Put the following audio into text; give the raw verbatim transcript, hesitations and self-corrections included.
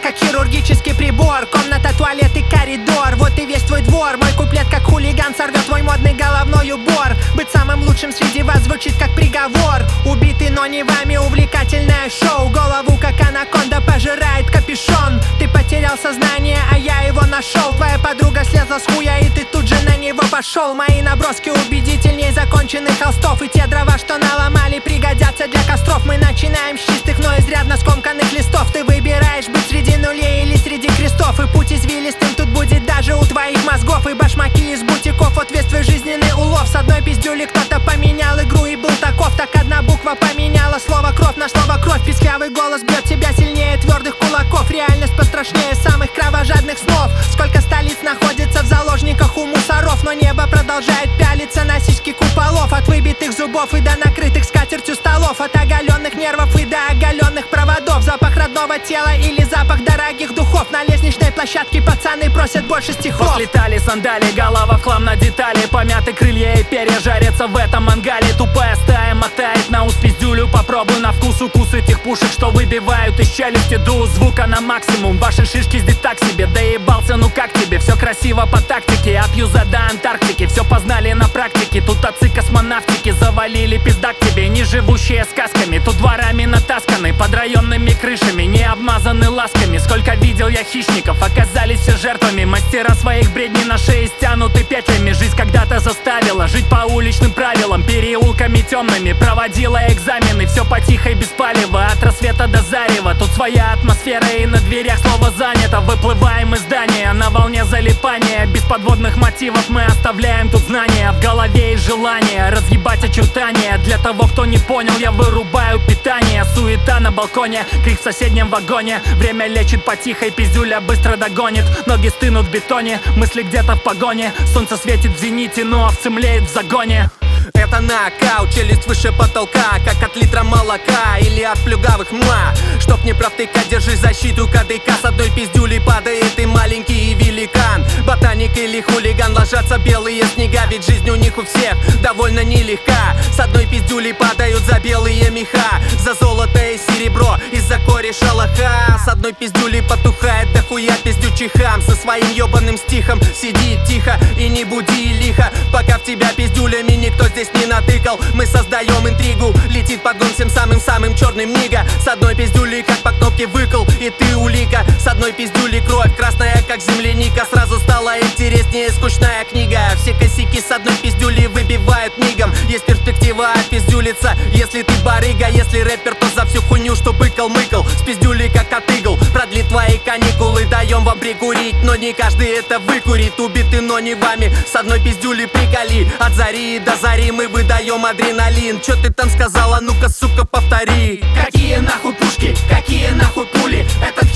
как хирургический прибор. Комната, туалет и коридор, вот и весь твой двор. Мой куплет как хулиган сорвет твой модный головной убор. Быть самым лучшим среди вас звучит как приговор. Убитый, но не вами, увлекательное шоу. Голову как анаконда пожирает капюшон. Ты потерял сознание, а я его нашел. Твоя подруга слезла с хуя, и ты тут же на него пошел. Мои наброски убедительней законченных холстов. И те дрова, что наломали, пригодятся для костров. Мы начинаем с чистых, но изрядно скомканных листов. Ты выбираешь быть среди нулей или среди крестов. И путь извилистым тут будет даже у твоих мозгов. И башмаки из бутиков, вот весь твой жизненный улов. С одной пиздюли кто-то поменял игру и был таков. Так одна буква поменяла слово кровь на слово кровь. Писклявый голос бьет тебя сильнее твердых кулаков. Реальность пострашнее самых кровожадных снов. Сколько столиц находится в заложниках у мусоров. Но небо продолжает пялиться на сиськи куполов. От выбитых зубов и до накрытых скатертью столов. От оголенных нервов и до оголенных проводов. Запах родного тела или запах дорогих духов. На лестничной площадке пацаны просят больше стихов. Слетали сандали, голова в хлам на детали. Помяты крылья и перья жарятся в этом мангале. Тупая стая мотает на ус пиздюлю. Попробуй на вкус укус этих пушек, что выбивают из челюсти дух звука на максимум. Ваши шишки здесь так себе, доебался, ну как тебе? Все красиво по тактике, от Юза до Антарктики. Все познали на практике, тут отцы космонавтики. Завалили пизда к тебе, не живущие сказками. Тут дворами натасканы, под районными крышами, не обмазаны ласками. Сколько видел я хищников, оказались все жертвами. Мастера своих бредней на шее стянуты петлями. Жизнь когда-то заставила жить по уличным правилам. Переулками темными проводила экзамены. Все потихо и без палева, от рассвета до зарева. Тут своя атмосфера и на дверях слово занято. Выплываем из здания на волне залипания. Без подводных мотивов мы оставляем тут знания. В голове есть желание разъебать очертания. Для того, кто не понял, я вырубаю питание. Суета на балконе, крик в соседнем вагоне. Время лечит потихо и пиздюля быстро догонит. Ноги стынут в бетоне, мысли где-то в погоне. Солнце светит в зените, но овцы млеют в загоне. Это нокаут, челюсть выше потолка, как от литра молока или от плюгавых муа. Чтоб не провтыкать, держи защиту кадыка. С одной пиздюли падает и маленький, и великан. Ботаник или хулиган, ложатся белые снега. Ведь жизнь у них у всех довольно нелегка. С одной пиздюли падают за белые меха, за золото и серебро, из-за кореша лоха. С одной пиздюли потухает дохуя пиздючий хам. Со своим ебаным стихом сиди тихо и не буди лихо, пока в тебя пиздюлями никто здесь не натыкал. Мы создаем интригу, летит подгон всем самым-самым черным нига. С одной пиздюли как по кнопке выкл, и ты улика. С одной пиздюли кровь красная как земляника. Сразу стала интереснее скучная книга. Все косяки с одной пиздюли выбивают мигом. Есть перспектива отпиздюлиться, если ты барыга. Если рэпер, то за всю хуйню, что быкал-мыкал. С пиздюли как от игл продлит твои каникулы. Даем вам прикурить, но не каждый это выкурит. Убиты, но не вами, с одной пиздюли приколи. От зари до зари мы выдаем адреналин. Чё ты там сказала, ну-ка, сука, повтори. Какие нахуй пушки, какие нахуй пули? Это